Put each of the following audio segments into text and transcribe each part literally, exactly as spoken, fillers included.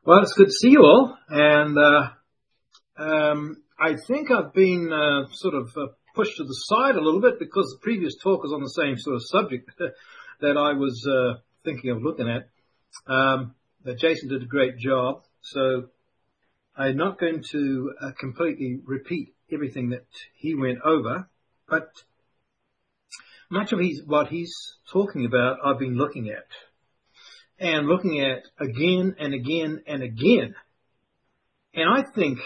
Well, it's good to see you all. And uh, um, I think I've been uh, sort of uh, pushed to the side a little bit because the previous talk was on the same sort of subject that I was uh, thinking of looking at. Um, but Jason did a great job. So I'm not going to uh, completely repeat everything that he went over. But much of his, what he's talking about, I've been looking at. And looking at again and again and again. And I think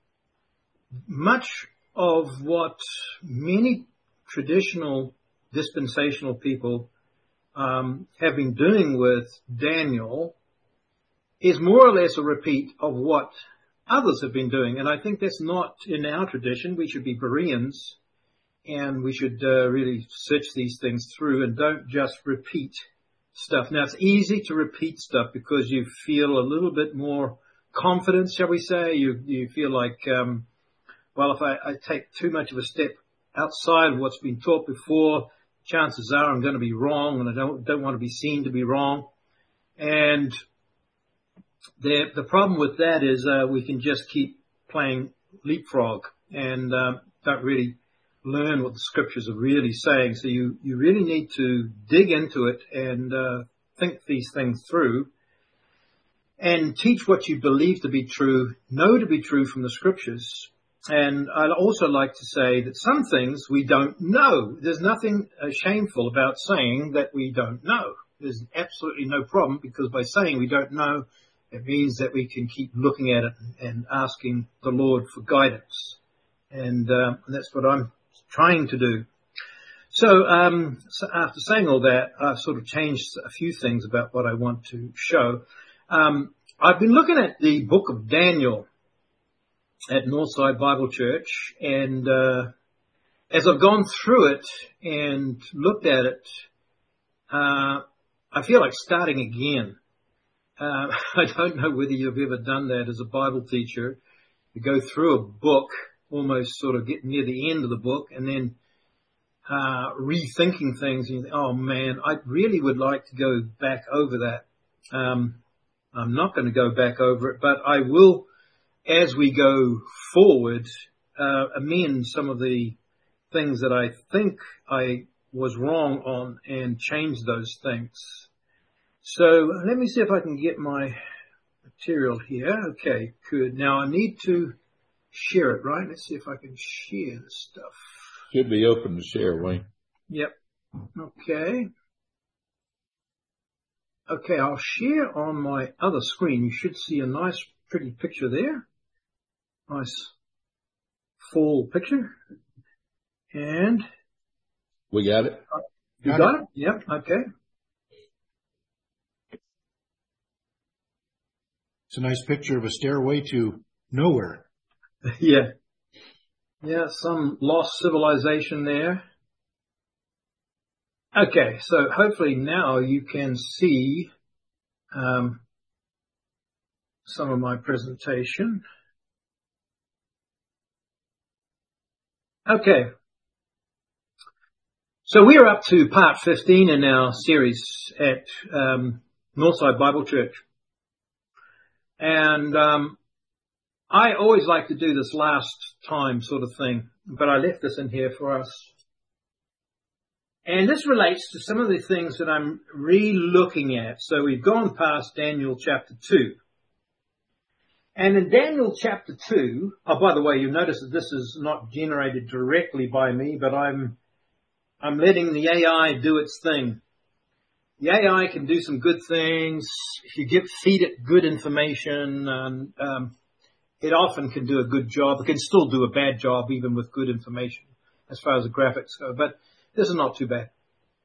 much of what many traditional dispensational people um, have been doing with Daniel is more or less a repeat of what others have been doing. And I think that's not in our tradition. We should be Bereans, and we should uh, really search these things through and don't just repeat stuff. Now, it's easy to repeat stuff because you feel a little bit more confidence, shall we say. You you feel like, um, well, if I, I take too much of a step outside of what's been taught before, chances are I'm going to be wrong, and I don't don't want to be seen to be wrong. And the the problem with that is uh, we can just keep playing leapfrog and uh, don't really learn what the scriptures are really saying. So you, you really need to dig into it and uh, think these things through and teach what you believe to be true, know to be true from the scriptures. And I'd also like to say that some things we don't know. There's nothing uh, shameful about saying that we don't know. There's absolutely no problem, because by saying we don't know, it means that we can keep looking at it and asking the Lord for guidance. And uh, that's what I'm trying to do. So, um, so after saying all that, I've sort of changed a few things about what I want to show. Um, I've been looking at the book of Daniel at Northside Bible Church, and uh, as I've gone through it and looked at it, uh, I feel like starting again. Uh, I don't know whether you've ever done that as a Bible teacher, to go through a book, almost sort of get near the end of the book and then uh, rethinking things. And you think, oh man, I really would like to go back over that. Um, I'm not going to go back over it, but I will, as we go forward, uh, amend some of the things that I think I was wrong on and change those things. So let me see if I can get my material here. Okay, good. Now I need to share it, right? Let's see if I can share the stuff. Should be open to share, Wayne. Yep. Okay. Okay, I'll share on my other screen. You should see a nice, pretty picture there. Nice full picture. And we got it. You got, got it? it? Yep. Okay. It's a nice picture of a stairway to nowhere. Yeah. Yeah, some lost civilization there. Okay, so hopefully now you can see um, some of my presentation. Okay. So we are up to part fifteen in our series at um, Northside Bible Church. And um, I always like to do this last time sort of thing, but I left this in here for us. And this relates to some of the things that I'm re-looking at. So we've gone past Daniel chapter two. And in Daniel chapter two, oh, by the way, you notice that this is not generated directly by me, but I'm, I'm letting the A I do its thing. The A I can do some good things. If you give, feed it good information, um, um, it often can do a good job. It can still do a bad job even with good information as far as the graphics go, but this is not too bad.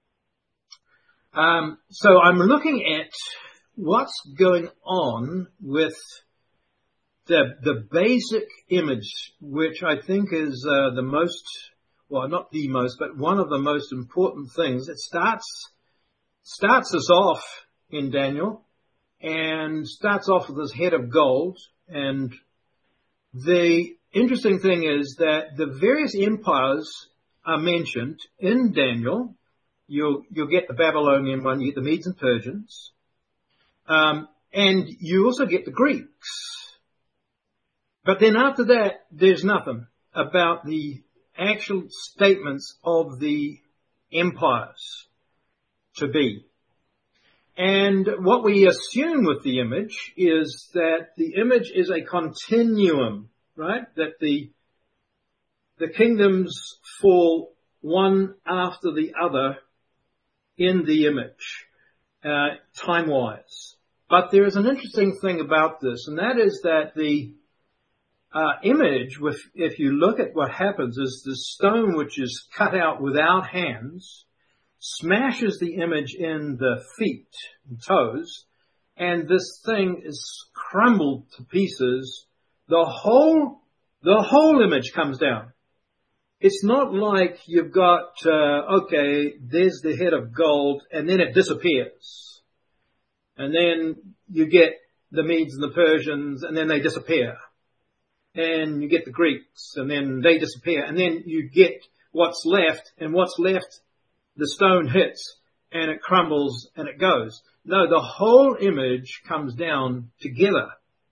Um, so I'm looking at what's going on with the the basic image, which I think is uh, the most, well, not the most, but one of the most important things. It starts starts us off in Daniel and starts off with this head of gold. And the interesting thing is that the various empires are mentioned in Daniel. You'll, you'll get the Babylonian one, you get the Medes and Persians. Um, And you also get the Greeks. But then after that, there's nothing about the actual statements of the empires to be. And what we assume with the image is that the image is a continuum, right? That the the kingdoms fall one after the other in the image, uh, time-wise. But there is an interesting thing about this, and that is that the uh, image, with, if you look at what happens, is the stone which is cut out without hands smashes the image in the feet and toes, and this thing is crumbled to pieces. The whole, the whole image comes down. It's not like you've got, uh, okay, there's the head of gold, and then it disappears. And then you get the Medes and the Persians, and then they disappear. And you get the Greeks, and then they disappear. And then you get what's left, and what's left, the stone hits, and it crumbles, and it goes. No, the whole image comes down together.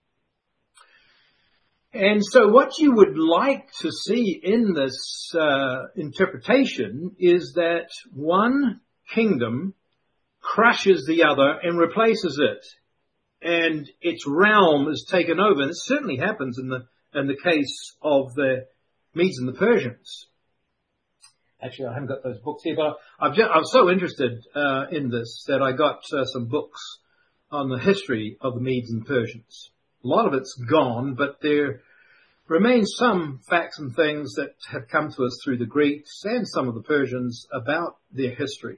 And so what you would like to see in this uh, interpretation is that one kingdom crushes the other and replaces it, and its realm is taken over. And it certainly happens in the in the case of the Medes and the Persians. Actually, I haven't got those books here, but I've just, I was so interested uh, in this that I got uh, some books on the history of the Medes and Persians. A lot of it's gone, but there remain some facts and things that have come to us through the Greeks and some of the Persians about their history.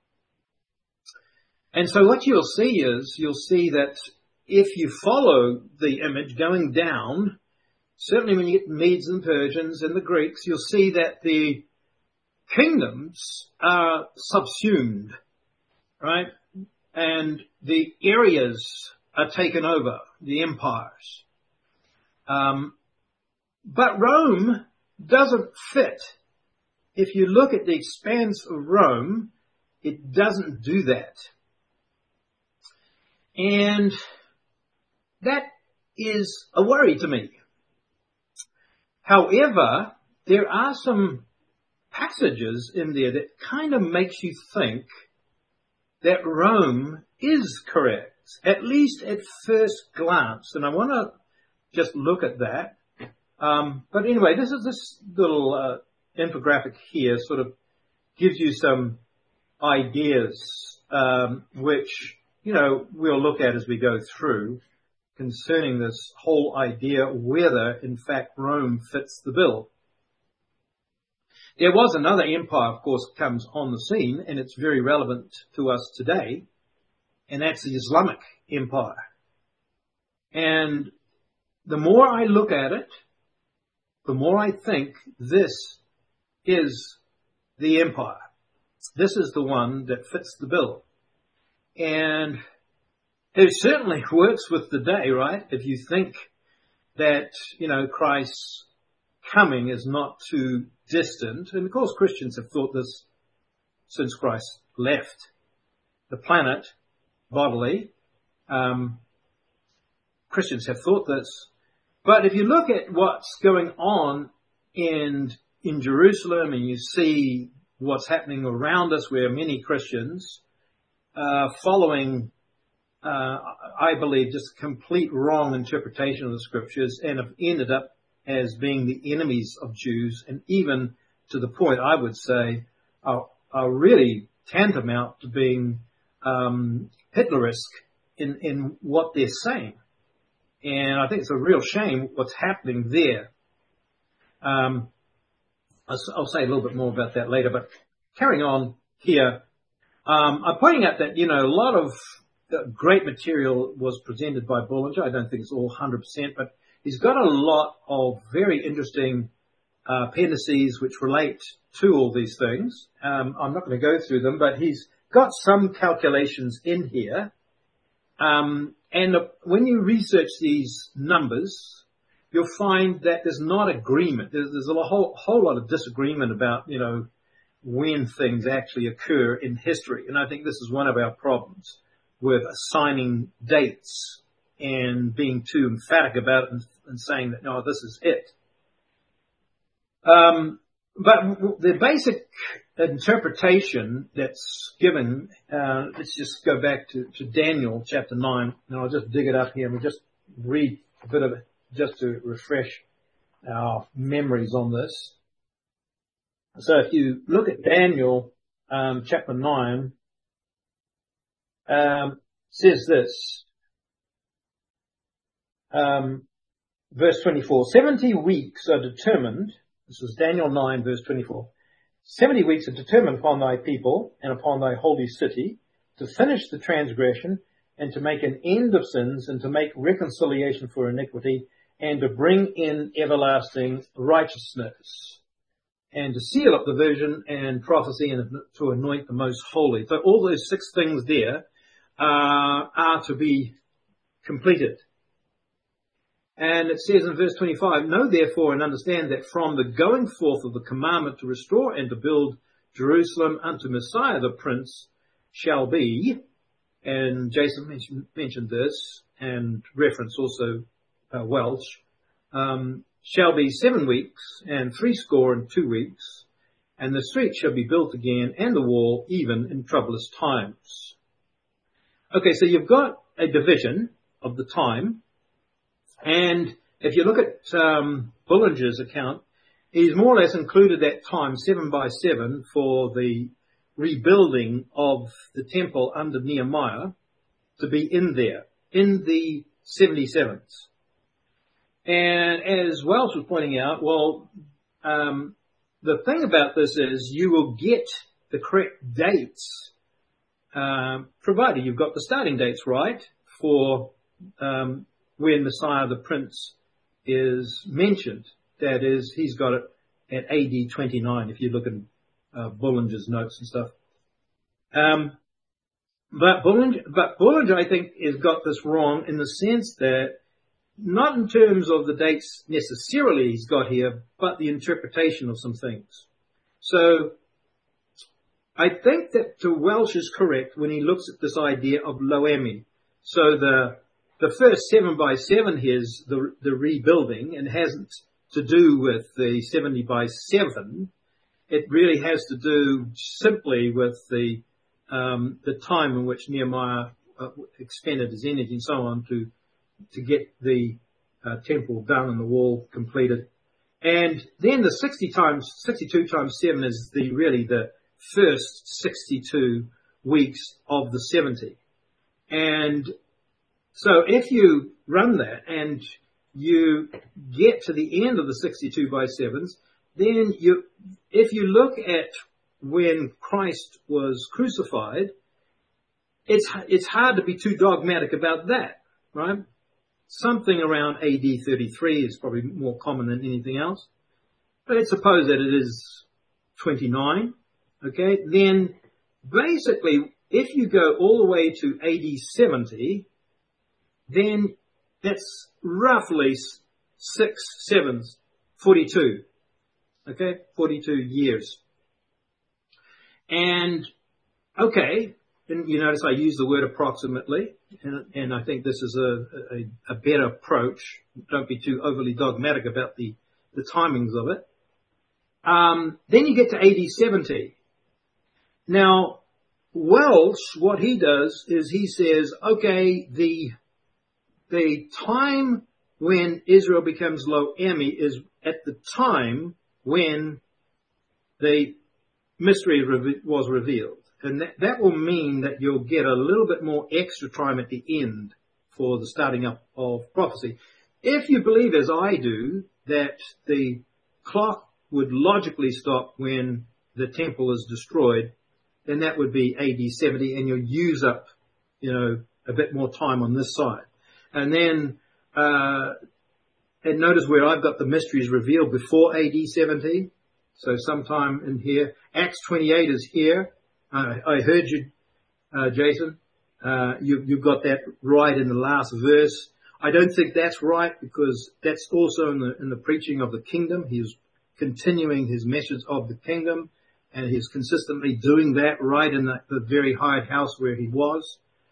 And so what you'll see is, you'll see that if you follow the image going down, certainly when you get the Medes and Persians and the Greeks, you'll see that the kingdoms are subsumed, right? And the areas are taken over, the empires. Um, but Rome doesn't fit. If you look at the expanse of Rome, it doesn't do that. And that is a worry to me. However, there are some passages in there that kind of makes you think that Rome is correct, at least at first glance. And I want to just look at that. Um, but anyway, this is this little uh, infographic here sort of gives you some ideas, um, which, you know, we'll look at as we go through concerning this whole idea whether, in fact, Rome fits the bill. There was another empire, of course, comes on the scene, and it's very relevant to us today, and that's the Islamic Empire. And the more I look at it, the more I think this is the empire. This is the one that fits the bill. And it certainly works with the day, right? If you think that, you know, Christ's coming is not too distant. And of course, Christians have thought this since Christ left the planet bodily. Um, Christians have thought this. But if you look at what's going on in, in Jerusalem, and you see what's happening around us, where many Christians uh, following, uh, I believe, just complete wrong interpretation of the scriptures, and have ended up as being the enemies of Jews, and even to the point, I would say, are, are really tantamount to being um, Hitleresque in, in what they're saying. And I think it's a real shame what's happening there. Um, I'll, I'll say a little bit more about that later, but carrying on here, um, I'm pointing out that, you know, a lot of great material was presented by Bullinger. I don't think it's all one hundred percent, but he's got a lot of very interesting uh, appendices which relate to all these things. Um, I'm not going to go through them, but he's got some calculations in here. Um, and uh, when you research these numbers, you'll find that there's not agreement. There's, there's a whole, whole lot of disagreement about, you know, when things actually occur in history. And I think this is one of our problems. with assigning dates and being too emphatic about it and, and saying that, no, this is it. Um, but the basic interpretation that's given, uh, let's just go back to, to Daniel chapter nine, and I'll just dig it up here and we'll just read a bit of it just to refresh our memories on this. So if you look at Daniel um, chapter nine, um, says this, um, verse twenty-four, seventy weeks are determined, this is Daniel nine verse twenty-four, seventy weeks are determined upon thy people and upon thy holy city to finish the transgression and to make an end of sins and to make reconciliation for iniquity and to bring in everlasting righteousness and to seal up the vision and prophecy and to anoint the most holy. So all those six things there uh, are to be completed. And it says in verse twenty-five, know therefore and understand that from the going forth of the commandment to restore and to build Jerusalem unto Messiah the Prince shall be, and Jason mentioned, mentioned this and reference also uh, Welsh, um, shall be seven weeks and threescore and two weeks, and the street shall be built again and the wall even in troublous times. Okay, so you've got a division of the time. And if you look at um, Bullinger's account, he's more or less included that time, seven by seven, for the rebuilding of the temple under Nehemiah to be in there, in the seventy-seventh. And as Welsh was pointing out, well, um, the thing about this is you will get the correct dates, um, provided you've got the starting dates right for um when Messiah the Prince is mentioned. That is, he's got it at A D twenty-nine, if you look at uh, Bullinger's notes and stuff. Um, but, Bullinger, but Bullinger, I think, has got this wrong in the sense that, not in terms of the dates necessarily he's got here, but the interpretation of some things. So, I think that Welsh is correct when he looks at this idea of Loemi. So the The first seven by seven here is the, the rebuilding and hasn't to do with the seventy by seven. It really has to do simply with the um, the time in which Nehemiah uh, expended his energy and so on to to get the uh, temple done and the wall completed. And then the sixty times, sixty-two times seven is the really the first sixty-two weeks of the seventy. And so if you run that and you get to the end of the sixty-two by sevens, then you, if you look at when Christ was crucified, it's, it's hard to be too dogmatic about that, right? Something around A D thirty-three is probably more common than anything else. But let's suppose that it is twenty-nine, okay? Then basically, if you go all the way to A D seventy, then that's roughly six sevens, forty-two. Okay, forty-two years. And, okay, and you notice I use the word approximately, and, and I think this is a, a, a better approach. Don't be too overly dogmatic about the, the timings of it. Um, then you get to A D seventy. Now, Welsh, what he does is he says, okay, the The time when Israel becomes Lo-Ami is at the time when the mystery was revealed. And that, that will mean that you'll get a little bit more extra time at the end for the starting up of prophecy. If you believe, as I do, that the clock would logically stop when the temple is destroyed, then that would be A D seventy, and you'll use up, you know, a bit more time on this side. And then, uh, and notice where I've got the mysteries revealed before A D seventy. So sometime in here. Acts twenty-eight is here. Uh, I heard you, uh, Jason. Uh, you, you've got that right in the last verse. I don't think that's right because that's also in the, in the preaching of the kingdom. He's continuing his message of the kingdom, and he's consistently doing that right in the, the very high house where he was.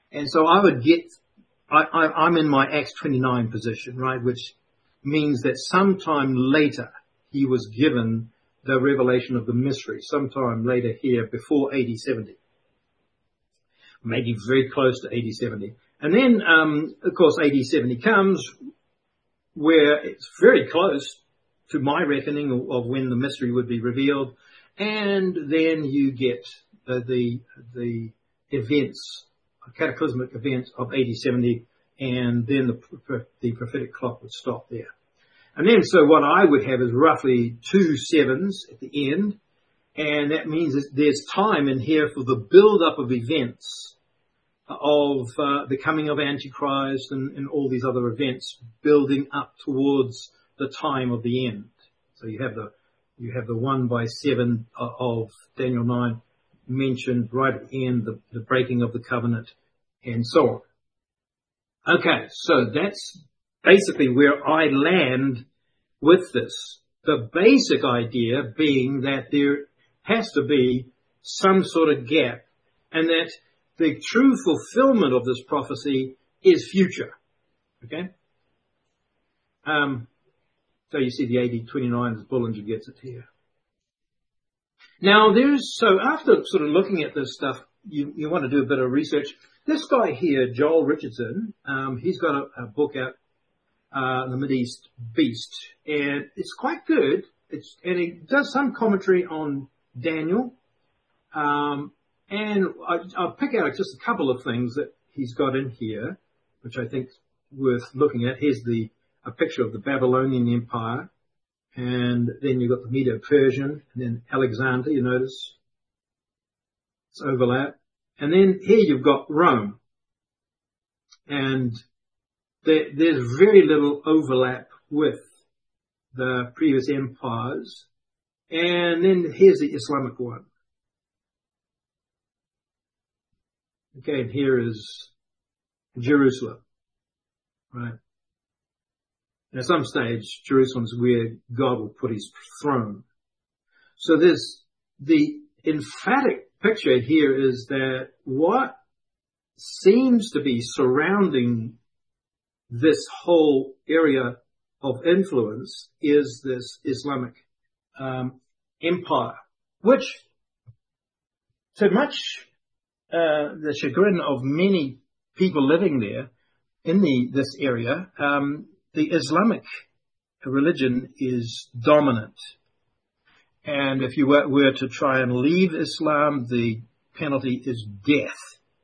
And so I would get, I, I, I'm in my Acts twenty-nine position, right, which means that sometime later he was given the revelation of the mystery, sometime later here before A D seventy. Maybe very close to A D seventy. And then, um, of course, A D seventy comes, where it's very close to my reckoning of, of when the mystery would be revealed. And then you get the, the, the events, cataclysmic events of A D seventy, and then the, the prophetic clock would stop there. And then, so what I would have is roughly two sevens at the end, and that means that there's time in here for the build-up of events of uh, the coming of Antichrist and, and all these other events building up towards the time of the end. So you have the you have the one by seven of Daniel nine mentioned right at the end, the, the breaking of the covenant, and so on. Okay, so that's basically where I land with this. The basic idea being that there has to be some sort of gap, and that the true fulfillment of this prophecy is future. Okay? Um, so you see the A D twenty-nine as Bullinger gets it here. Now there's, so after sort of looking at this stuff, you, you want to do a bit of research. This guy here, Joel Richardson, um, he's got a, a book out, uh, The Mideast Beast, and it's quite good. It's, and he does some commentary on Daniel, um, and I, I'll pick out just a couple of things that he's got in here, which I think is worth looking at. Here's the a picture of the Babylonian Empire, and then you've got the Medo-Persian, and then Alexander, you notice. It's overlap. And then here you've got Rome. And there, there's very little overlap with the previous empires. And then here's the Islamic one. Okay, and here is Jerusalem, right? And at some stage, Jerusalem's where God will put his throne. So there's the emphatic picture here is that what seems to be surrounding this whole area of influence is this Islamic um, empire, which, to much uh, the chagrin of many people living there in the this area, um, the Islamic religion is dominant. And if you were, were to try and leave Islam, the penalty is death.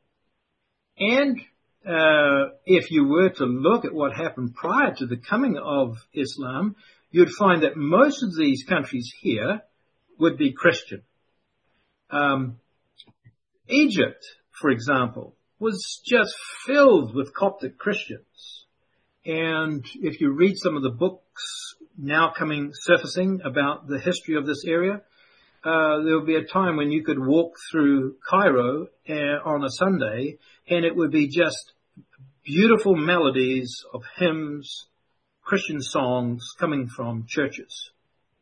And uh, if you were to look at what happened prior to the coming of Islam, you'd find that most of these countries here would be Christian. Um, Egypt, for example, was just filled with Coptic Christians. And if you read some of the books now coming surfacing about the history of this area, uh, there will be a time when you could walk through Cairo uh, on a Sunday, and it would be just beautiful melodies of hymns, Christian songs coming from churches.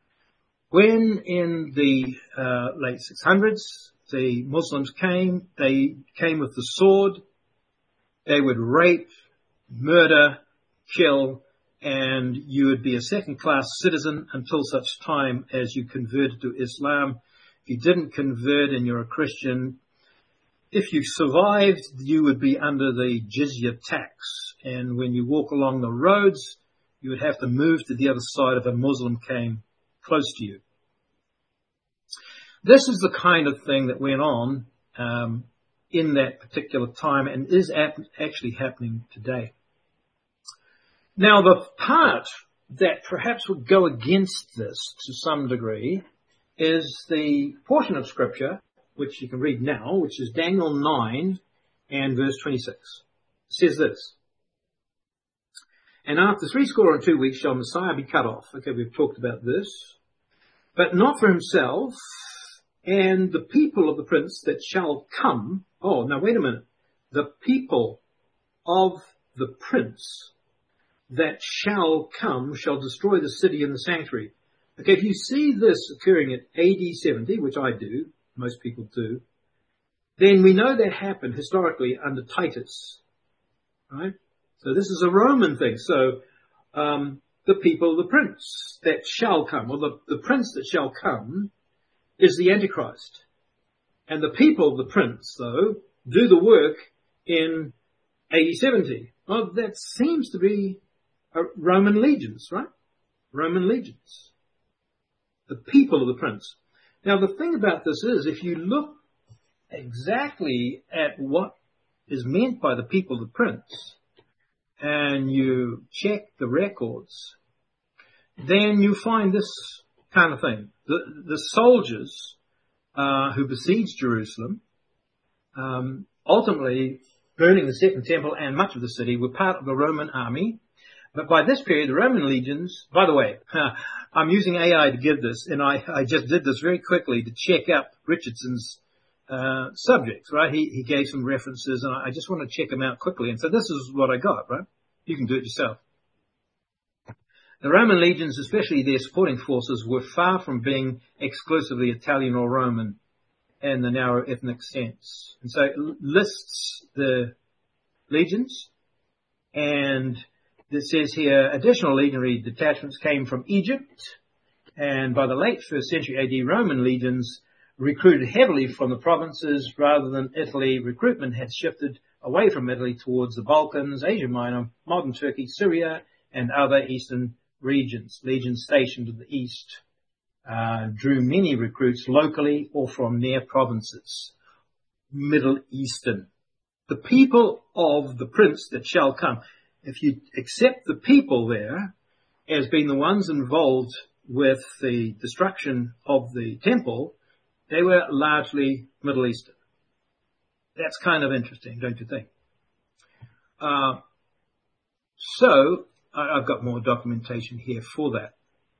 When in the uh, late six hundreds, the Muslims came, they came with the sword. They would rape, murder, kill, and you would be a second-class citizen until such time as you converted to Islam. If you didn't convert and you're a Christian, if you survived, you would be under the jizya tax. And when you walk along the roads, you would have to move to the other side if a Muslim came close to you. This is the kind of thing that went on um, in that particular time and is at, actually happening today. Now, the part that perhaps would go against this to some degree is the portion of Scripture, which you can read now, which is Daniel nine and verse twenty-six. It says this: "And after three score and two weeks shall Messiah be cut off." Okay, we've talked about this. "But not for himself and the people of the prince that shall come." Oh, now wait a minute. The people of the prince that shall come shall destroy the city and the sanctuary. Okay, if you see this occurring at A D seventy, which I do, most people do, then we know that happened historically under Titus, right? So this is a Roman thing. So um, the people, the prince that shall come, or the, the prince that shall come is the Antichrist. And the people, the prince, though, do the work in A D seventy. Well, that seems to be a Roman legions, right? Roman legions. The people of the prince. Now, the thing about this is, if you look exactly at what is meant by the people of the prince, and you check the records, then you find this kind of thing. The, the soldiers uh, who besieged Jerusalem, um, ultimately burning the Second Temple and much of the city, were part of the Roman army. But by this period, the Roman legions, by the way, I'm using A I to give this, and I, I just did this very quickly to check up Richardson's uh, subjects, right? He, he gave some references, and I just want to check them out quickly. And so this is what I got, right? You can do it yourself. The Roman legions, especially their supporting forces, were far from being exclusively Italian or Roman in the narrow ethnic sense. And so it lists the legions, and it says here, additional legionary detachments came from Egypt, and by the late first century A D, Roman legions recruited heavily from the provinces rather than Italy. Recruitment had shifted away from Italy towards the Balkans, Asia Minor, modern Turkey, Syria, and other eastern regions. Legions stationed to the east uh, drew many recruits locally or from near provinces. Middle Eastern. The people of the prince that shall come. If you accept the people there as being the ones involved with the destruction of the temple, they were largely Middle Eastern. That's kind of interesting, don't you think? Uh, so, I, I've got more documentation here for that.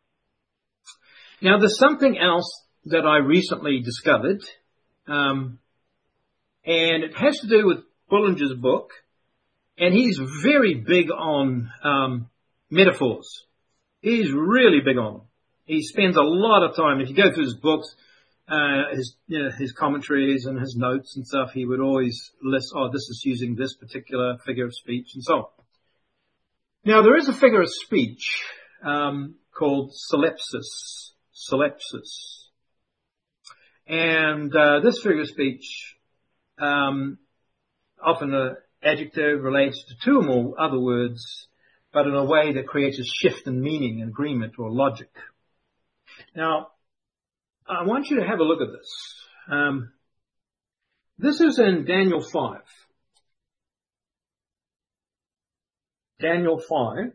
Now, there's something else that I recently discovered, um, and it has to do with Bullinger's book, and he's very big on um, metaphors. He's really big on them. He spends a lot of time, if you go through his books, uh, his, you know, his commentaries and his notes and stuff, he would always list, oh, this is using this particular figure of speech and so on. Now, there is a figure of speech um, called solipsis. Solipsis. And uh, this figure of speech, um, often an adjective relates to two or more other words, but in a way that creates a shift in meaning, agreement, or logic. Now, I want you to have a look at this. Um, this is in Daniel five. Daniel five.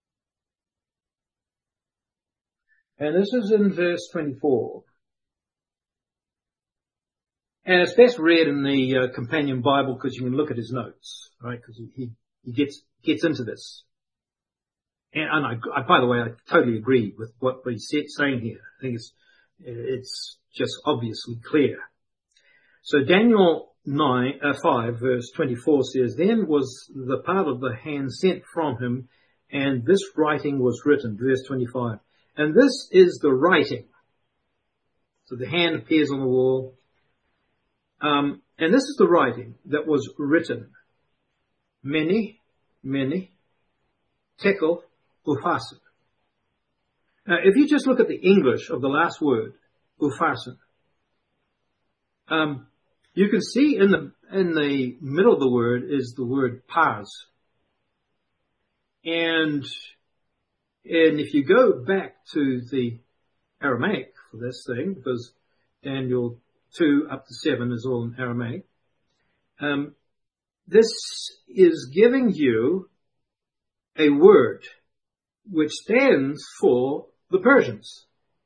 And this is in verse twenty-four. And it's best read in the uh, companion Bible because you can look at his notes, right? Because he, he, he gets, gets into this. And, and I, I, by the way, I totally agree with what he's saying here. I think it's, it's just obviously clear. So Daniel nine, uh, five verse twenty-four says, then was the part of the hand sent from him, and this writing was written. Verse twenty-five. And this is the writing. So the hand appears on the wall. Um, and this is the writing that was written. Mene, mene, tekel, upharsin. Now, if you just look at the English of the last word, upharsin, um, you can see in the in the middle of the word is the word pars. And and if you go back to the Aramaic for this thing, because Daniel two up to seven is all in Aramaic, um, this is giving you a word which stands for the Persians.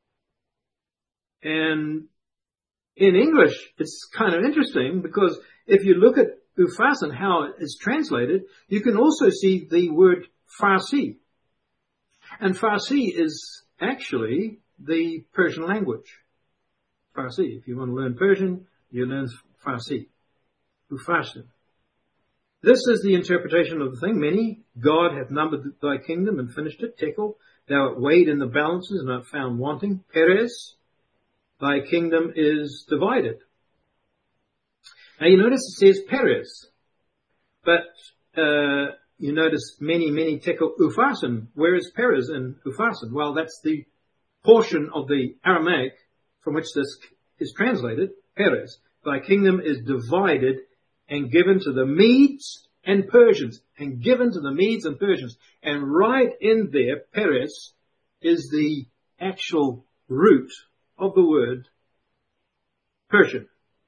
And in English, it's kind of interesting because if you look at upharsin, how it is translated, you can also see the word Farsi. And Farsi is actually the Persian language. Farsi. If you want to learn Persian, you learn Farsi. Upharsin. This is the interpretation of the thing. Many, God hath numbered thy kingdom and finished it. Tekel, thou art weighed in the balances and art found wanting. Peres, thy kingdom is divided. Now you notice it says Perez, but uh, you notice many, many tekel Upharsin. Where is Perez in Upharsin? Well, that's the portion of the Aramaic from which this is translated, Perez. Thy kingdom is divided and given to the Medes and Persians, and given to the Medes and Persians. And right in there, Perez is the actual root of the word Persian.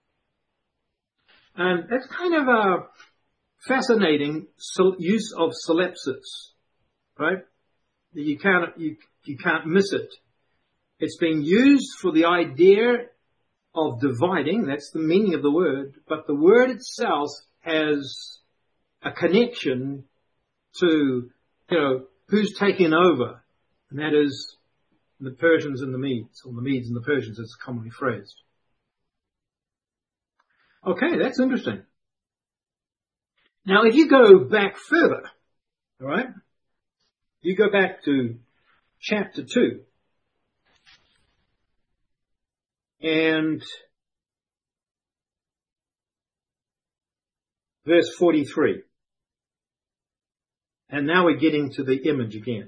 And that's kind of a fascinating use of solipsis, right? You can't, you, you can't miss it. It's being used for the idea of dividing, that's the meaning of the word, but the word itself has a connection to, you know, who's taking over, and that is the Persians and the Medes, or the Medes and the Persians, as it's commonly phrased. Okay, that's interesting. Now, if you go back further, all right, you go back to chapter two, and verse forty-three. And now we're getting to the image again.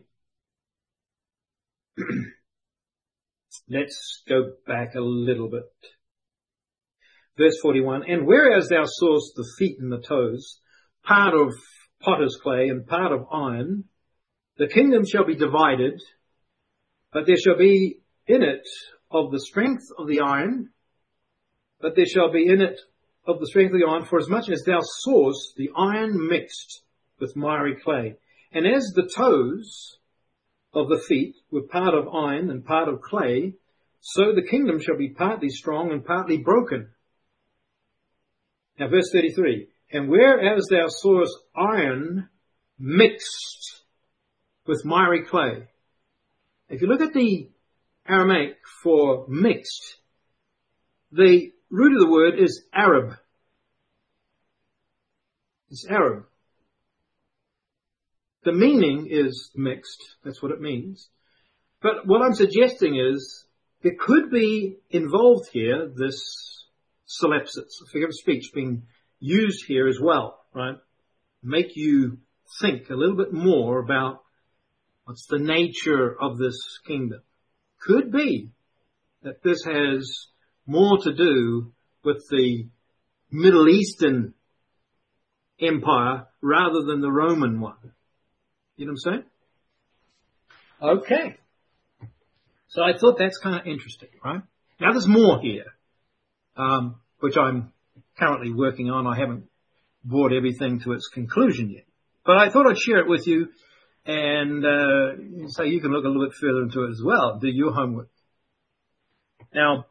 Let's go back a little bit. Verse forty-one, and whereas thou sawest the feet and the toes, part of potter's clay and part of iron, the kingdom shall be divided, but there shall be in it of the strength of the iron, but there shall be in it of the strength of the iron, for as much as thou sawest the iron mixed with miry clay. And as the toes of the feet were part of iron and part of clay, so the kingdom shall be partly strong and partly broken. Now verse thirty-three, and whereas thou sawest iron mixed with miry clay. If you look at the Aramaic for mixed, the root of the word is Arab. It's Arab. The meaning is mixed. That's what it means. But what I'm suggesting is there could be involved here this solipsis, a figure of speech, being used here as well, right? Make you think a little bit more about what's the nature of this kingdom. Could be that this has more to do with the Middle Eastern empire rather than the Roman one. You know what I'm saying? Okay. So I thought that's kind of interesting, right? Now there's more here, um, which I'm currently working on. I haven't brought everything to its conclusion yet. But I thought I'd share it with you, and uh, so you can look a little bit further into it as well. Do your homework. Now,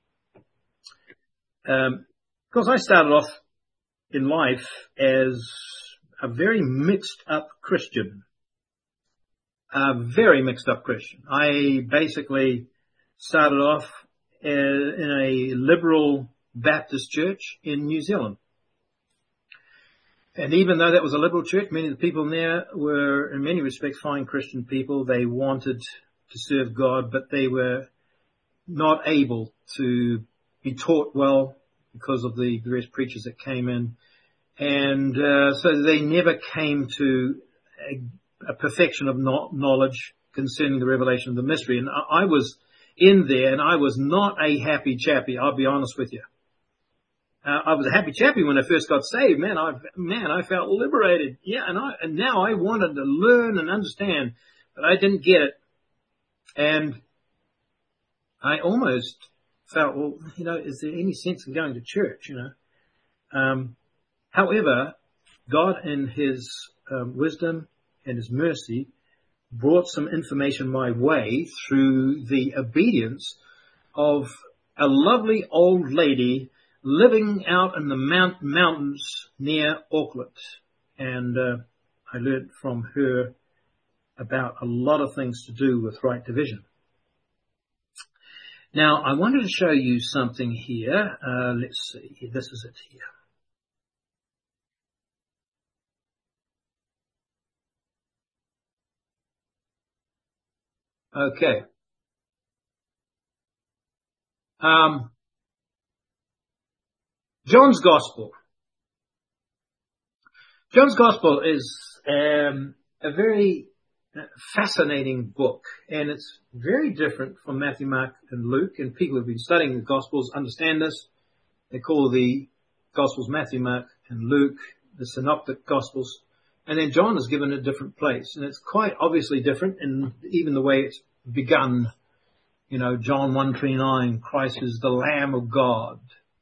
um, because I started off in life as a very mixed up Christian. A very mixed up Christian. I basically started off in a liberal Baptist church in New Zealand. And even though that was a liberal church, many of the people in there were, in many respects, fine Christian people. They wanted to serve God, but they were not able to be taught well because of the various preachers that came in. And uh, so they never came to a, a perfection of no- knowledge concerning the revelation of the mystery. And I, I was in there, and I was not a happy chappy, I'll be honest with you. Uh, I was a happy chappy when I first got saved. Man, I man, I felt liberated. Yeah, and I and now I wanted to learn and understand, but I didn't get it. And I almost felt, well, you know, is there any sense in going to church, you know? Um, however, God in His um, wisdom and His mercy brought some information my way through the obedience of a lovely old lady living out in the mount, mountains near Auckland. And uh, I learned from her about a lot of things to do with right division. Now, I wanted to show you something here. Uh, let's see. This is it here. Okay. Um, John's Gospel. John's Gospel is um, a very fascinating book, and it's very different from Matthew, Mark, and Luke. And people who've been studying the Gospels understand this. They call the Gospels Matthew, Mark, and Luke the Synoptic Gospels. And then John is given a different place. And it's quite obviously different in even the way it's begun. You know, John one twenty-nine, Christ is the Lamb of God,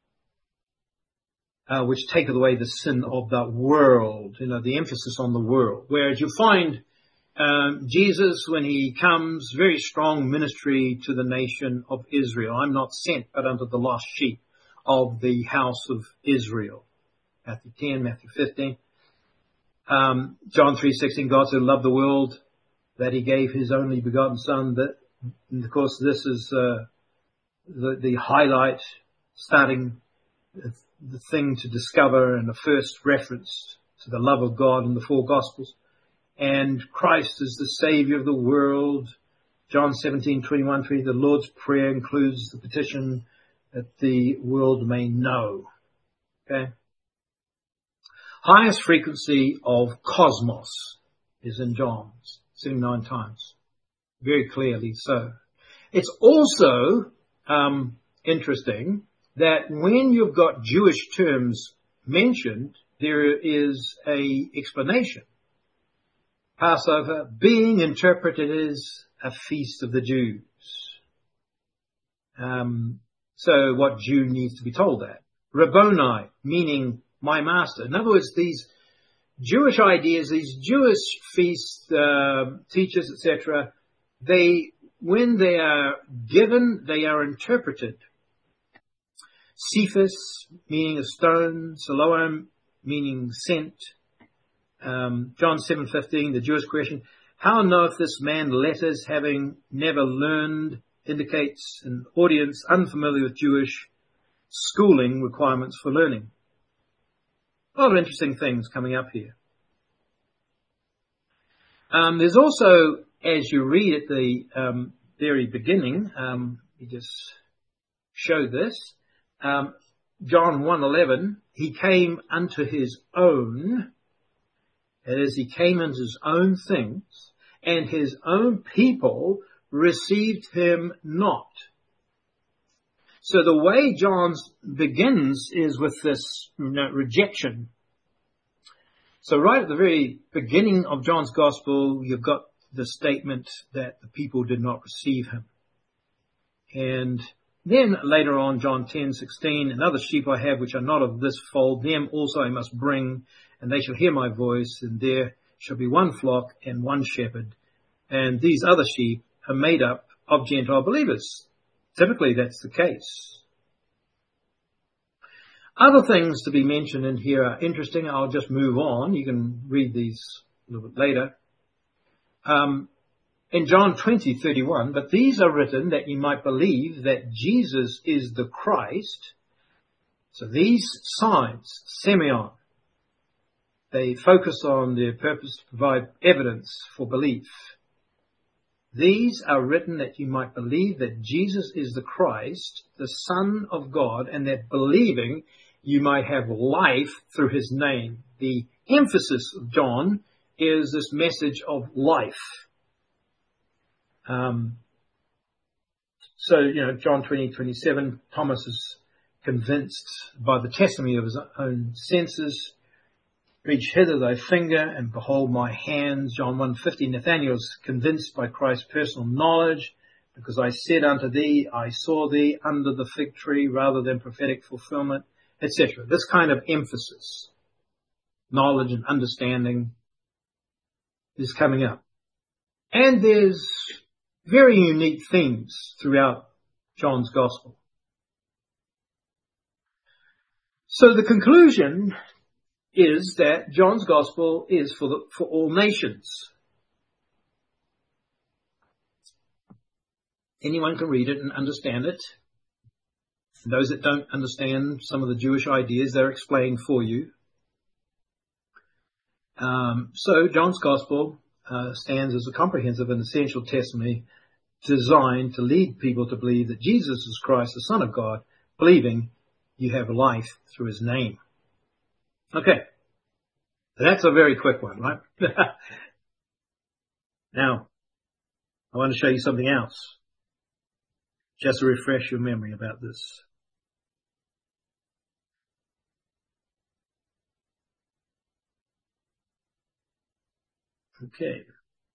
uh, which taketh away the sin of the world. You know, the emphasis on the world. Whereas you find um, Jesus, when he comes, very strong ministry to the nation of Israel. I'm not sent, but unto the lost sheep of the house of Israel. Matthew ten, Matthew fifteen. Um, John three sixteen, God so loved the world that he gave his only begotten Son. That, and of course, this is uh, the, the highlight, starting the, the thing to discover, and the first reference to the love of God in the four Gospels. And Christ is the Savior of the world. John seventeen, twenty-one, three, the Lord's Prayer includes the petition that the world may know. Okay? Highest frequency of cosmos is in John's, seventy-nine times. Very clearly so. It's also um, interesting that when you've got Jewish terms mentioned, there is a explanation. Passover being interpreted as a feast of the Jews. Um, so what Jew needs to be told that? Rabboni, meaning my master. In other words, these Jewish ideas, these Jewish feast uh, teachers, et cetera, they, when they are given, they are interpreted. Cephas, meaning a stone. Siloam, meaning sent. Um, John seven fifteen, the Jewish question, how knoweth this man letters, having never learned, indicates an audience unfamiliar with Jewish schooling requirements for learning. A lot of interesting things coming up here. Um, there's also, as you read at the um, very beginning, um, we just show this, um, John one eleven, he came unto his own, as he came into his own things, and his own people received him not. So the way John begins is with this, you know, rejection. So right at the very beginning of John's Gospel, you've got the statement that the people did not receive him. And then later on, John ten sixteen, and other sheep I have which are not of this fold, them also I must bring, and they shall hear my voice, and there shall be one flock and one shepherd. And these other sheep are made up of Gentile believers. Typically, that's the case. Other things to be mentioned in here are interesting. I'll just move on. You can read these a little bit later. Um, in John twenty thirty-one, but these are written that you might believe that Jesus is the Christ. So these signs, semeion, they focus on their purpose to provide evidence for belief. These are written that you might believe that Jesus is the Christ, the Son of God, and that believing you might have life through his name. The emphasis of John is this message of life. Um, so, you know, John twenty, twenty-seven, Thomas is convinced by the testimony of his own senses. Reach hither thy finger, and behold my hands. John one fifty, Nathanael is convinced by Christ's personal knowledge, because I said unto thee, I saw thee under the fig tree, rather than prophetic fulfillment, et cetera. This kind of emphasis, knowledge and understanding, is coming up. And there's very unique themes throughout John's Gospel. So the conclusion is that John's Gospel is for the, for all nations. Anyone can read it and understand it. And those that don't understand some of the Jewish ideas, they're explained for you. Um, so John's Gospel uh, stands as a comprehensive and essential testimony designed to lead people to believe that Jesus is Christ, the Son of God. Believing, you have life through his name. Okay. That's a very quick one, right? Now, I want to show you something else, just to refresh your memory about this. Okay.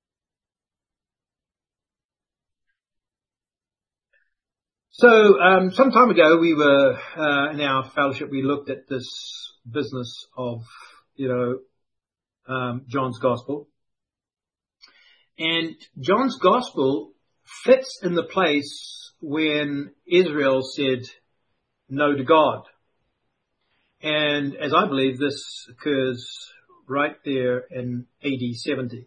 So, um, some time ago, we were, uh, in our fellowship, we looked at this business of, you know, um, John's Gospel. And John's Gospel fits in the place when Israel said no to God. And as I believe, this occurs right there in A D seventy.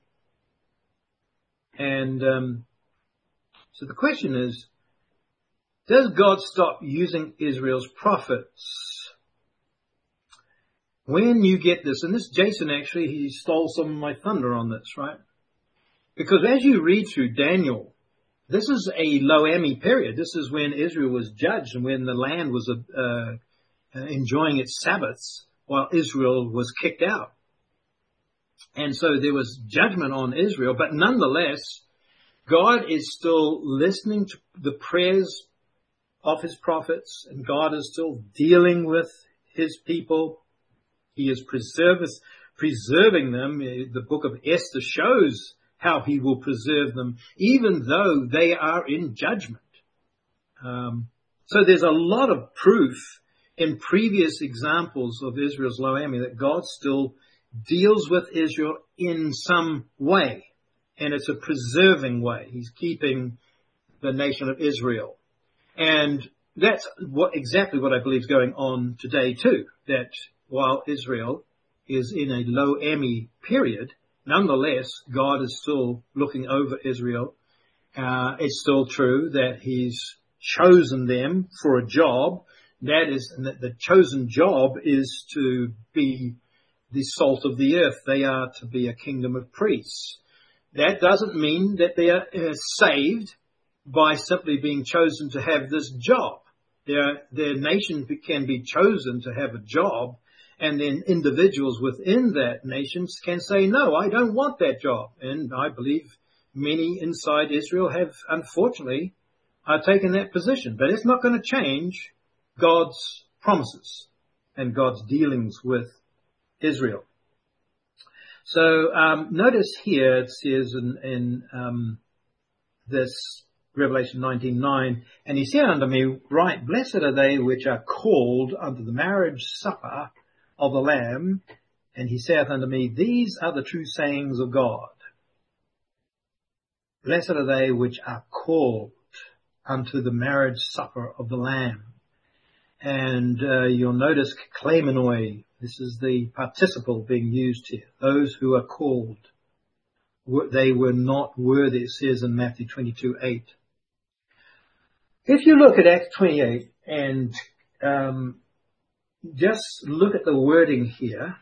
And um, so the question is, does God stop using Israel's prophets? When you get this, and this Jason actually, he stole some of my thunder on this, right? Because as you read through Daniel, this is a Lo-Ami period. This is when Israel was judged and when the land was uh, enjoying its Sabbaths while Israel was kicked out. And so there was judgment on Israel, but nonetheless, God is still listening to the prayers of his prophets, and God is still dealing with his people. He is preserve, preserving them. The book of Esther shows how he will preserve them, even though they are in judgment. Um, so there's a lot of proof in previous examples of Israel's Lo-Ami that God still deals with Israel in some way. And it's a preserving way. He's keeping the nation of Israel. And that's what exactly what I believe is going on today too. That while Israel is in a Lo-Ami period, nonetheless, God is still looking over Israel. Uh, it's still true that he's chosen them for a job. That is, and that the chosen job is to be the salt of the earth. They are to be a kingdom of priests. That doesn't mean that they are uh, saved by simply being chosen to have this job. Their, their nation can be chosen to have a job, and then individuals within that nation can say, no, I don't want that job. And I believe many inside Israel have, unfortunately, uh, taken that position. But it's not going to change God's promises and God's dealings with Israel. So um, notice here it says in, in um, this Revelation nineteen nine, and he said unto me, right, blessed are they which are called unto the marriage supper of the Lamb. And he saith unto me, these are the true sayings of God. Blessed are they which are called unto the marriage supper of the Lamb. And uh, you'll notice klemenoi, this is the participle being used here. Those who are called, they were not worthy, it says in Matthew twenty-two eight. If you look at Acts twenty-eight and um, just look at the wording here,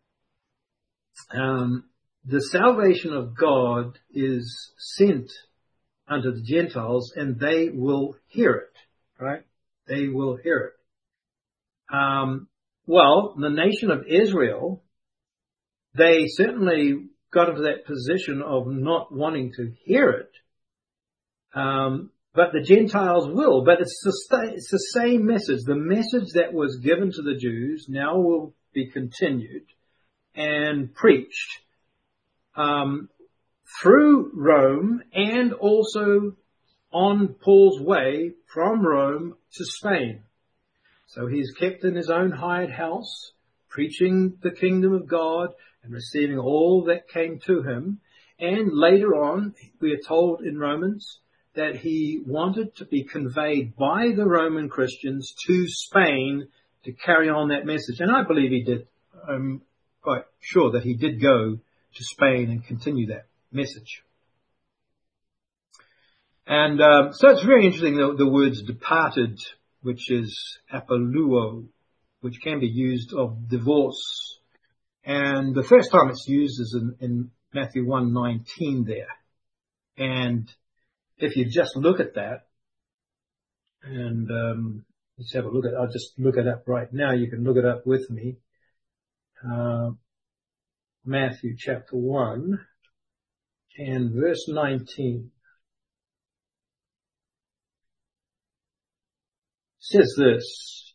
um, the salvation of God is sent unto the Gentiles, and they will hear it, right? They will hear it. Um, well, the nation of Israel, they certainly got into that position of not wanting to hear it. Um, but the Gentiles will. But it's the, it's the same message. The message that was given to the Jews now will be continued and preached um, through Rome, and also on Paul's way from Rome to Spain. So he's kept in his own hired house, preaching the kingdom of God and receiving all that came to him. And later on, we are told in Romans that he wanted to be conveyed by the Roman Christians to Spain to carry on that message. And I believe he did. I'm quite sure that he did go to Spain and continue that message. And uh, so it's very interesting, the, the words departed, which is apoluo, which can be used of divorce. And the first time it's used is in, in Matthew one nineteen there. And if you just look at that and um, let's have a look at, I'll just look it up right now. You can look it up with me. Uh, Matthew chapter one and verse nineteen. Says this.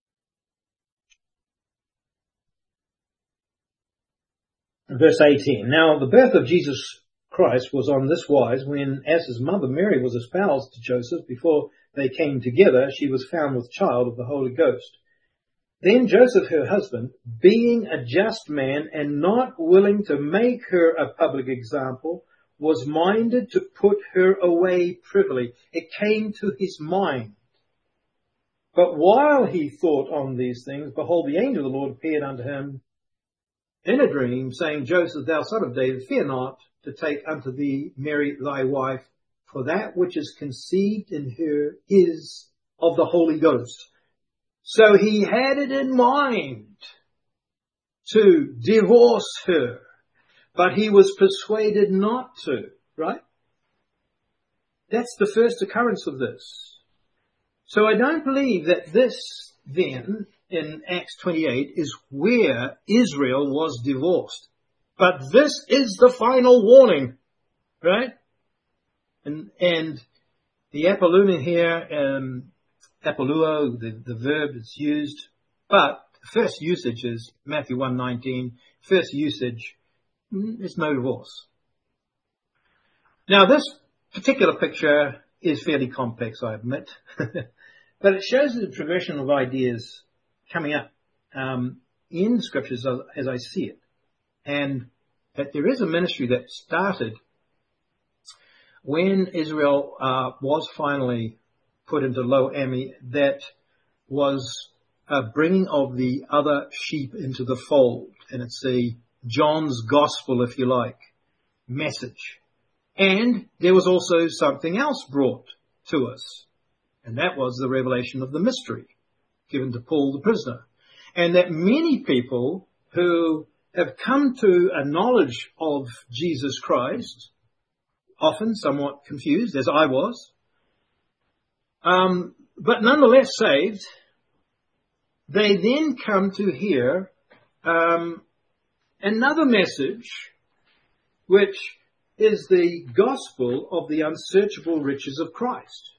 Verse eighteen. Now the birth of Jesus Christ was on this wise, when as his mother Mary was espoused to Joseph, before they came together, she was found with child of the Holy Ghost. Then Joseph, her husband, being a just man and not willing to make her a public example, was minded to put her away privily. It came to his mind. But while he thought on these things, behold, the angel of the Lord appeared unto him in a dream, saying, Joseph, thou son of David, fear not to take unto thee Mary thy wife, for that which is conceived in her is of the Holy Ghost. So he had it in mind to divorce her, but he was persuaded not to, right? That's the first occurrence of this. So I don't believe that this then, in Acts twenty-eight, is where Israel was divorced. But this is the final warning, right? And, and the apollumen here, um, apolluo, the, the verb is used, but the first usage is Matthew one nineteen. First usage is no divorce. Now this particular picture is fairly complex, I admit. But it shows the progression of ideas coming up um, in the scriptures as, as I see it. And that there is a ministry that started when Israel uh, was finally put into Lo Ami, that was a bringing of the other sheep into the fold. And it's a John's gospel, if you like, message. And there was also something else brought to us. And that was the revelation of the mystery given to Paul the prisoner. And that many people who have come to a knowledge of Jesus Christ, often somewhat confused, as I was, um, but nonetheless saved, they then come to hear um, another message, which is the gospel of the unsearchable riches of Christ.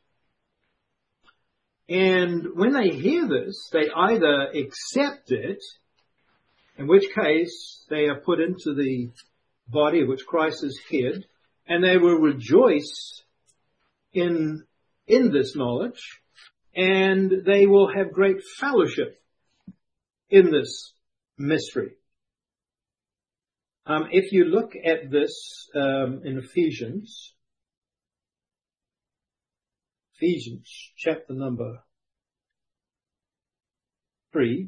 And when they hear this, they either accept it, in which case they are put into the body of which Christ is head, and they will rejoice in, in this knowledge, and they will have great fellowship in this mystery. Um, if you look at this um, in Ephesians, Ephesians chapter number three,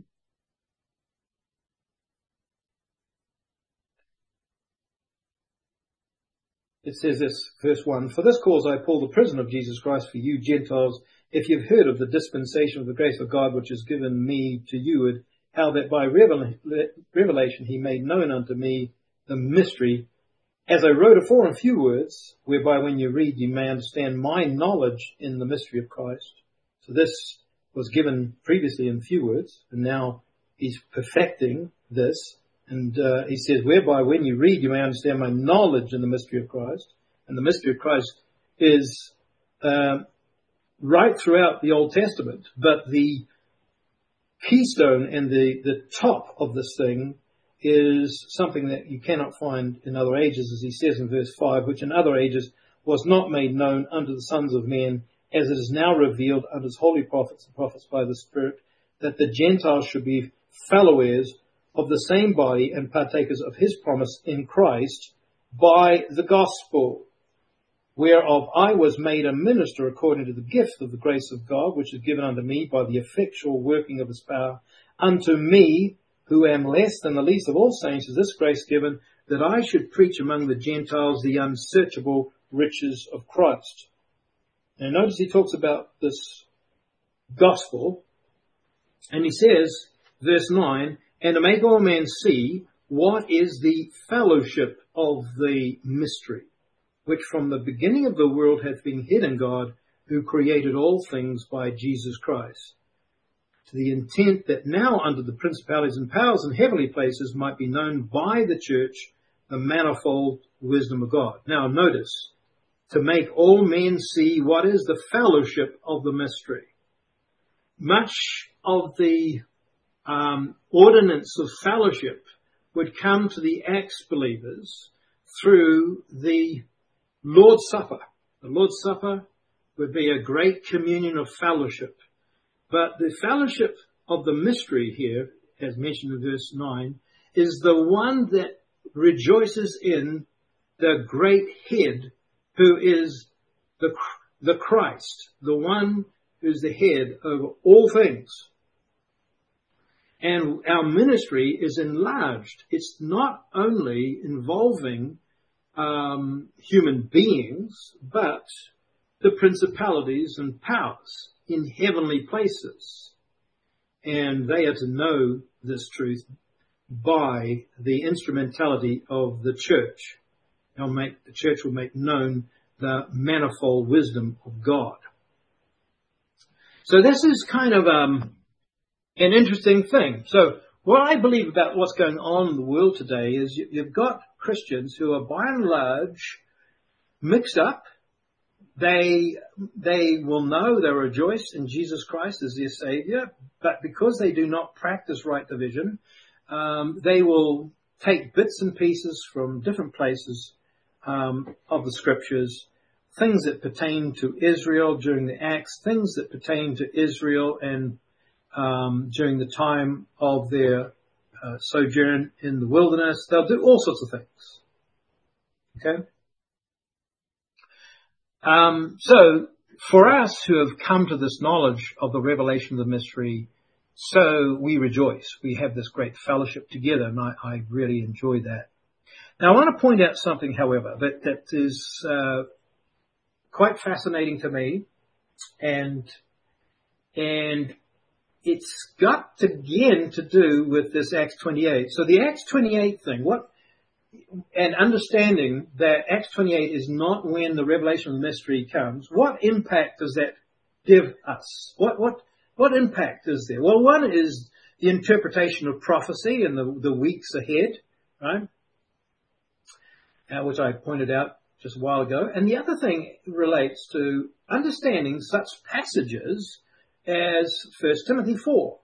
it says this, verse one, For this cause I, Paul, the prisoner of Jesus Christ, for you Gentiles, if you've heard of the dispensation of the grace of God which is given me to you, how that by revelation he made known unto me the mystery, as I wrote afore in few words, whereby when you read you may understand my knowledge in the mystery of Christ. So this was given previously in few words, and now he's perfecting this. And uh, he says, whereby when you read you may understand my knowledge in the mystery of Christ. And the mystery of Christ is uh, right throughout the Old Testament, but the keystone and the, the top of this thing is something that you cannot find in other ages, as he says in verse five, which in other ages was not made known unto the sons of men, as it is now revealed unto his holy prophets and prophets by the Spirit, that the Gentiles should be fellow heirs of the same body and partakers of his promise in Christ by the gospel, whereof I was made a minister according to the gift of the grace of God, which is given unto me by the effectual working of his power. Unto me, who am less than the least of all saints, is this grace given, that I should preach among the Gentiles the unsearchable riches of Christ. And notice he talks about this gospel, and he says, verse nine, and to make all men see what is the fellowship of the mystery, which from the beginning of the world hath been hid in God, who created all things by Jesus Christ, to the intent that now under the principalities and powers in heavenly places might be known by the church the manifold wisdom of God. Now notice, to make all men see what is the fellowship of the mystery. Much of the um, ordinance of fellowship would come to the Acts believers through the Lord's Supper. The Lord's Supper would be a great communion of fellowship. But the fellowship of the mystery here, as mentioned in verse nine, is the one that rejoices in the great head who is the, the Christ, the one who's the head over all things. And our ministry is enlarged. It's not only involving um, human beings, but the principalities and powers in heavenly places. And they are to know this truth by the instrumentality of the church. They'll make, the church will make known the manifold wisdom of God. So this is kind of um, an interesting thing. So what I believe about what's going on in the world today is you, you've got Christians who are by and large mixed up. They they will know, they rejoice in Jesus Christ as their Savior, but because they do not practice right division, um, they will take bits and pieces from different places um, of the Scriptures, things that pertain to Israel during the Acts, things that pertain to Israel and um, during the time of their uh, sojourn in the wilderness. They'll do all sorts of things. Okay? Um, so, for us who have come to this knowledge of the revelation of the mystery, so we rejoice. We have this great fellowship together, and I, I really enjoy that. Now, I want to point out something, however, that, that is uh, quite fascinating to me, and and it's got, again, to do with this Acts twenty-eight. So the Acts twenty-eight thing, what... and understanding that Acts twenty-eight is not when the revelation of the mystery comes, what impact does that give us? What what what impact is there? Well, one is the interpretation of prophecy in the, the weeks ahead, right? Uh, which I pointed out just a while ago. And the other thing relates to understanding such passages as First Timothy four.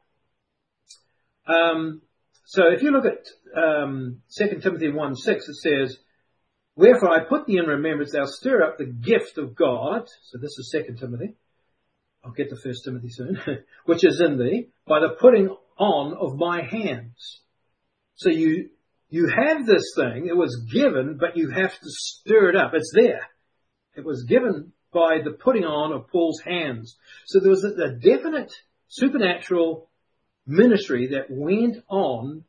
Um, So if you look at um, Second Timothy one six, it says, "Wherefore I put thee in remembrance, thou stir up the gift of God." So this is Second Timothy. I'll get to First Timothy soon. "Which is in thee, by the putting on of my hands." So you you have this thing. It was given, but you have to stir it up. It's there. It was given by the putting on of Paul's hands. So there was a, a definite supernatural ministry that went on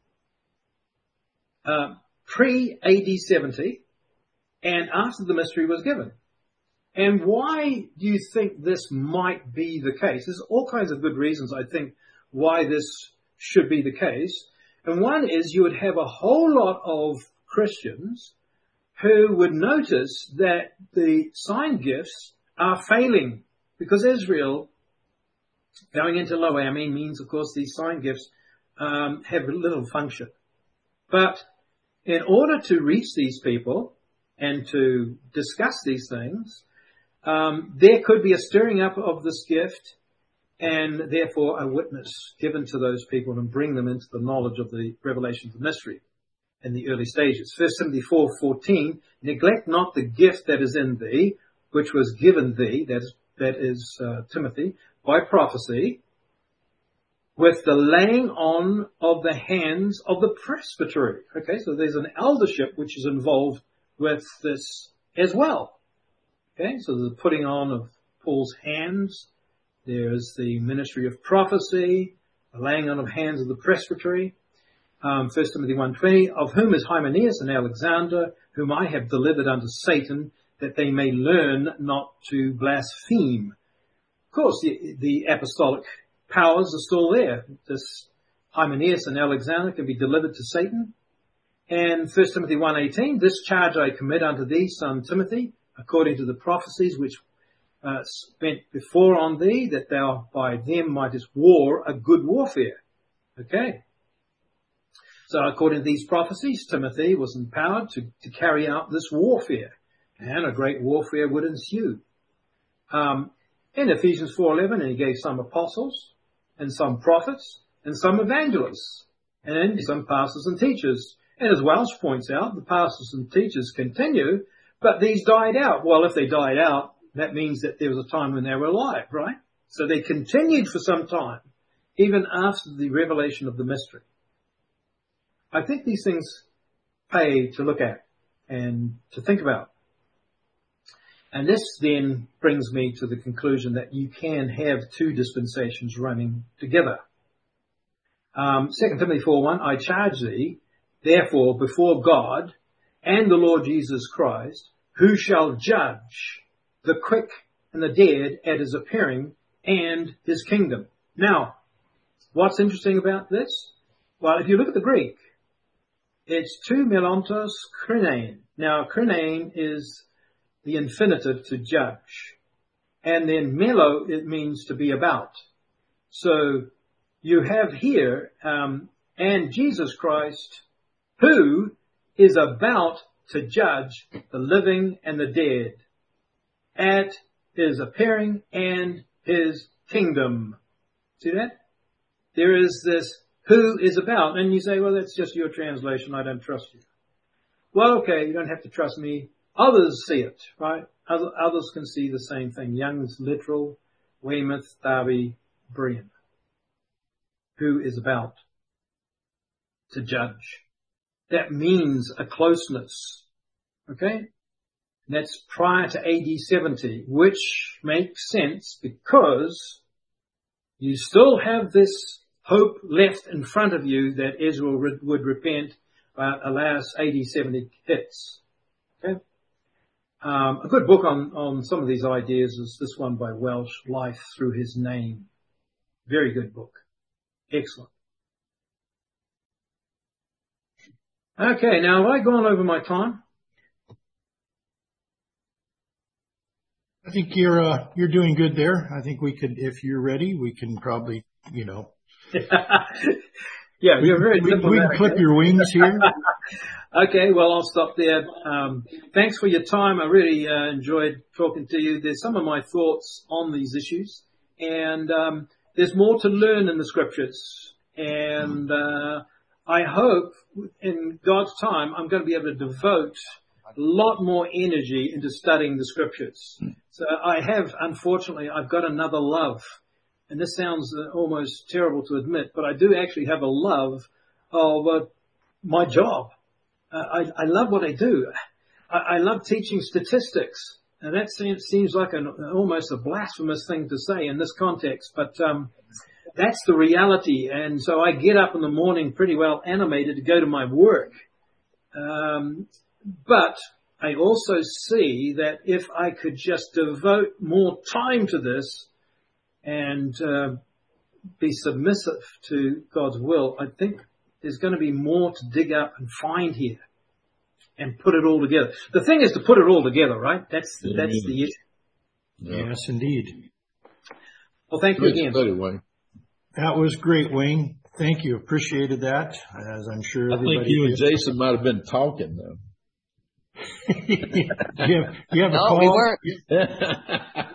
uh, pre-A D seventy and after the mystery was given. And why do you think this might be the case? There's all kinds of good reasons, I think, why this should be the case. And one is you would have a whole lot of Christians who would notice that the sign gifts are failing because Israel, going into Lo Ami, means, of course, these sign gifts um, have little function. But in order to reach these people and to discuss these things, um, there could be a stirring up of this gift and therefore a witness given to those people and bring them into the knowledge of the revelation of the mystery in the early stages. First Timothy four fourteen, "Neglect not the gift that is in thee, which was given thee," that is, that is uh, Timothy, "by prophecy, with the laying on of the hands of the presbytery." Okay, so there's an eldership which is involved with this as well. Okay, so the putting on of Paul's hands, there's the ministry of prophecy, the laying on of hands of the presbytery. Um, First Timothy one twenty, "Of whom is Hymenaeus and Alexander, whom I have delivered unto Satan, that they may learn not to blaspheme." Of course, the, the apostolic powers are still there. This Hymenaeus and Alexander can be delivered to Satan. And First Timothy one eighteen, "This charge I commit unto thee, son Timothy, according to the prophecies which uh, spent before on thee, that thou by them mightest war a good warfare. Okay. So according to these prophecies, Timothy was empowered to, to carry out this warfare, and a great warfare would ensue. Um, in Ephesians four eleven, and he gave some apostles, and some prophets, and some evangelists, and some pastors and teachers. And as Welsh points out, the pastors and teachers continue, but these died out. Well, if they died out, that means that there was a time when they were alive, right? So they continued for some time, even after the revelation of the mystery. I think these things pay to look at and to think about. And this then brings me to the conclusion that you can have two dispensations running together. Um, Second Timothy four one, I charge thee, therefore, before God and the Lord Jesus Christ, who shall judge the quick and the dead at his appearing and his kingdom. Now, what's interesting about this? Well, if you look at the Greek, it's tu melantos krinein. Now, krinein is the infinitive to judge. And then melo, it means to be about. So you have here, um, and Jesus Christ, who is about to judge the living and the dead at his appearing and his kingdom. See that? There is this who is about. And you say, well, that's just your translation. I don't trust you. Well, okay, you don't have to trust me. Others see it, right? Other, others can see the same thing. Young's literal, Weymouth, Darby, Brian. Who is about to judge. That means a closeness. Okay? And that's prior to A D seventy, which makes sense because you still have this hope left in front of you that Israel re- would repent, uh, alas, A D seventy hits. Okay? Um, a good book on, on some of these ideas is this one by Welsh, Life Through His Name. Very good book. Excellent. Okay, now have I gone over my time? I think you're uh, you're doing good there. I think we could, if you're ready, we can probably, you know. Yeah, you're very we, diplomatic. we can clip your wings here. Okay, well, I'll stop there. Um, thanks for your time. I really uh, enjoyed talking to you. There's some of my thoughts on these issues, and um, there's more to learn in the scriptures. And uh, I hope in God's time, I'm going to be able to devote a lot more energy into studying the scriptures. So I have, unfortunately, I've got another love. And this sounds uh, almost terrible to admit, but I do actually have a love of uh, my job. Uh, I, I love what I do. I, I love teaching statistics. And that seems, seems like an, almost a blasphemous thing to say in this context, but um, that's the reality. And so I get up in the morning pretty well animated to go to my work. Um, but I also see that if I could just devote more time to this and uh, be submissive to God's will, I think there's going to be more to dig up and find here and put it all together. The thing is to put it all together, right? That's the, that's the issue. Yeah. Yes, indeed. Well, thank you Good again. study, Wayne. That was great, Wayne. Thank you. Appreciated that, as I'm sure I everybody think you and did. Jason might have been talking, though. do you have, do you have no, a call? we weren't.